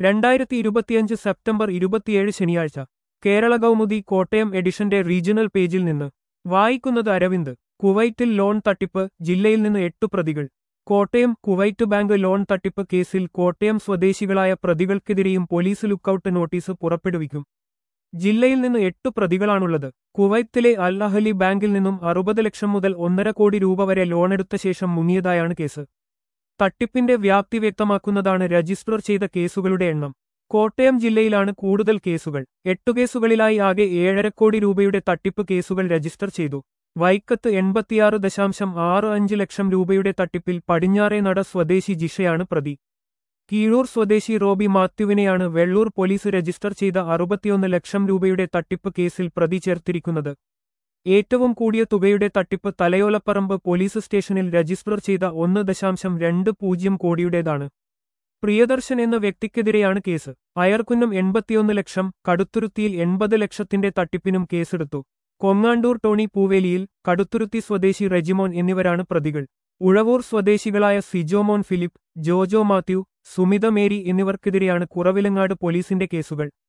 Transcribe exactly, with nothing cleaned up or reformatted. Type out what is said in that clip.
രണ്ടായിരത്തി ഇരുപത്തിയഞ്ച് സെപ്റ്റംബർ ഇരുപത്തിയേഴ് ശനിയാഴ്ച കേരള കൗമുദി കോട്ടയം എഡിഷന്റെ റീജിയണൽ പേജിൽ നിന്ന് വായിക്കുന്നത് അരവിന്ദ്. കുവൈറ്റിൽ ലോൺ തട്ടിപ്പ്, ജില്ലയിൽ നിന്ന് എട്ടു പ്രതികൾ. കോട്ടയം. കുവൈറ്റ് ബാങ്ക് ലോൺ തട്ടിപ്പ് കേസിൽ കോട്ടയം സ്വദേശികളായ പ്രതികൾക്കെതിരെയും പോലീസ് ലുക്കൌട്ട് നോട്ടീസ് പുറപ്പെടുവിക്കും. ജില്ലയിൽ നിന്ന് എട്ടു പ്രതികളാണുള്ളത്. കുവൈത്തിലെ അൽ അഹ്ലി ബാങ്കിൽ നിന്നും അറുപത് ലക്ഷം മുതൽ ഒന്നര കോടി രൂപ വരെ ലോണെടുത്ത ശേഷം മുങ്ങിയതായാണ് കേസ്. തട്ടിപ്പിന്റെ വ്യാപ്തി വ്യക്തമാക്കുന്നതാണ് രജിസ്റ്റർ ചെയ്ത കേസുകളുടെ എണ്ണം. കോട്ടയം ജില്ലയിലാണ് കൂടുതൽ കേസുകൾ. എട്ടു കേസുകളിലായി ആകെ ഏഴര കോടി രൂപയുടെ തട്ടിപ്പ് കേസുകൾ രജിസ്റ്റർ ചെയ്തു. വൈക്കത്ത് എൺപത്തിയാറ് ദശാംശം ആറ് അഞ്ച് ലക്ഷം രൂപയുടെ തട്ടിപ്പിൽ പടിഞ്ഞാറേനട സ്വദേശി ജിഷയാണ് പ്രതി. കീഴൂർ സ്വദേശി റോബി മാത്യുവിനെയാണ് വെള്ളൂർ പോലീസ് രജിസ്റ്റർ ചെയ്ത അറുപത്തിയൊന്ന് ലക്ഷം രൂപയുടെ തട്ടിപ്പ് കേസിൽ പ്രതി ചേർത്തിരിക്കുന്നത്. ഏറ്റവും കൂടിയ തുകയുടെ തട്ടിപ്പ് തലയോലപ്പറമ്പ് പോലീസ് സ്റ്റേഷനിൽ രജിസ്റ്റർ ചെയ്ത ഒന്ന് ദശാംശം രണ്ട് പൂജ്യം കോടിയുടേതാണ്. പ്രിയദർശൻ എന്ന വ്യക്തിക്കെതിരെയാണ് കേസ്. അയർക്കുന്നം എൺപത്തിയൊന്ന് ലക്ഷം, കടുത്തുരുത്തിയിൽ എൺപത് ലക്ഷത്തിന്റെ തട്ടിപ്പിനും കേസെടുത്തു. കൊങ്ങാണ്ടൂർ ടോണി പൂവേലിയിൽ, കടുത്തുരുത്തി സ്വദേശി റെജിമോൻ എന്നിവരാണ് പ്രതികൾ. ഉഴവൂർ സ്വദേശികളായ സിജോമോൻ ഫിലിപ്പ്, ജോജോ മാത്യു, സുമിത മേരി എന്നിവർക്കെതിരെയാണ് കുറവിലങ്ങാട് പോലീസിന്റെ കേസുകൾ.